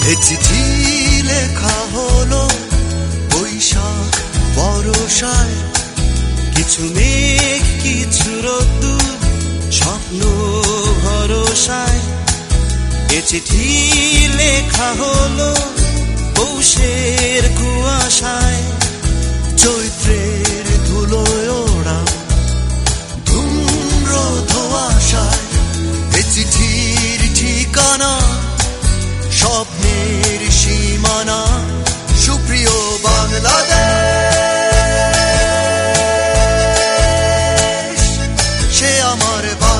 এ চিঠি লেখা হলো বৈশাখ বর্ষায়, কিছু মেঘ কিছু রোদ্দুর স্বপ্ন ভরসায়। এ চিঠি লেখা হলো পৌষের কুয়াশায়, চৈত্রের ধুলোয় ওড়া ধূম্র ধোঁয়াশায়। এ চিঠির ঠিকানা স্বপ্নের সীমানা, সুপ্রিয় বাংলাদেশ, সে আমার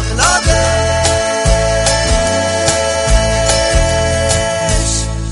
বাংলাদেশ।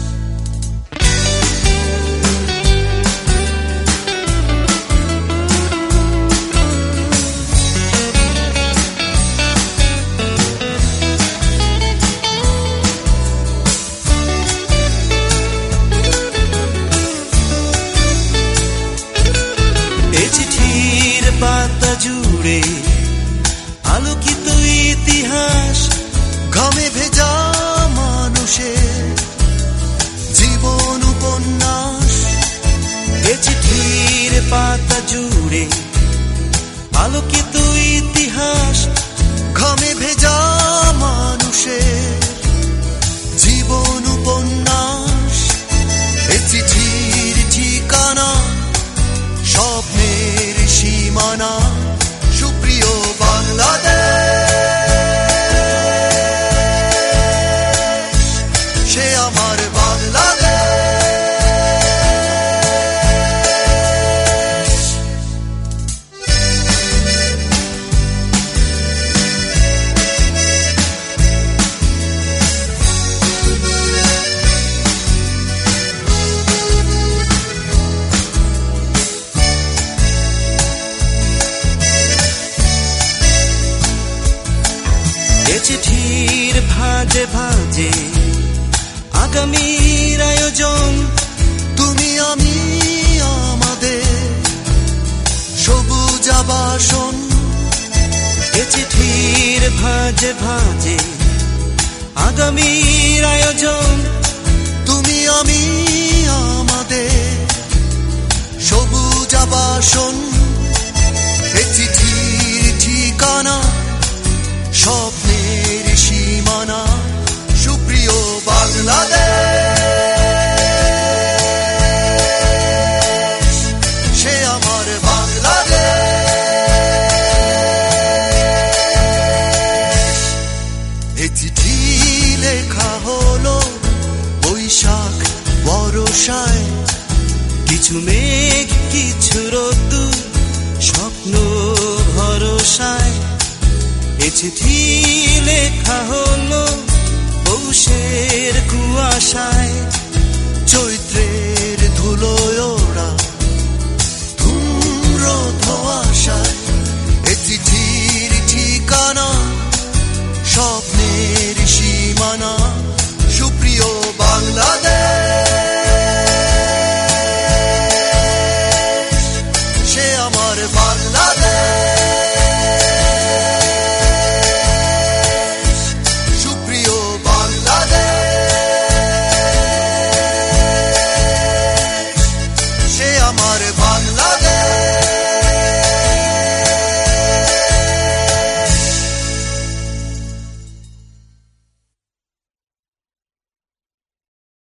এ চিঠির পাতা জুড়ে আলোকিত ইতিহাস, ঘামে ভেজা মানুষের জীবন উপন্যাস। এ চিঠির পাতা জুড়ে আলোকিত ইতিহাস, ঘামে ভেজা মানুষের জীবন উপন্যাস। এ চিঠির ঠিকানা স্বপ্নের সীমানা, সুপ্রিয় বাংলাদেশ, সে আমার বাংলাদেশ। এ চিঠির ভাঁজে ভাঁজে আগামীর আয়োজন, তুমি আমি আমাদের সবুজ আবাসন। এ চিঠির ভাঁজে ভাঁজে আগামীর আয়োজন, তুমি আমি আমাদের সবুজ আবাসন। এ চিঠির ঠিকানা স্বপ্নের সীমানা, সুপ্রিয় বাংলাদেশ, সে আমার বাংলাদেশ। এ চিঠি লেখা হলো বৈশাখ বর্ষায়, কিছু মেঘ কিছু রোদ্দুর স্বপ্ন ভরসায়। এ চিঠি লেখা হলো পৌষের কুয়াশায়, চৈত্রের ধুলোয় ওড়া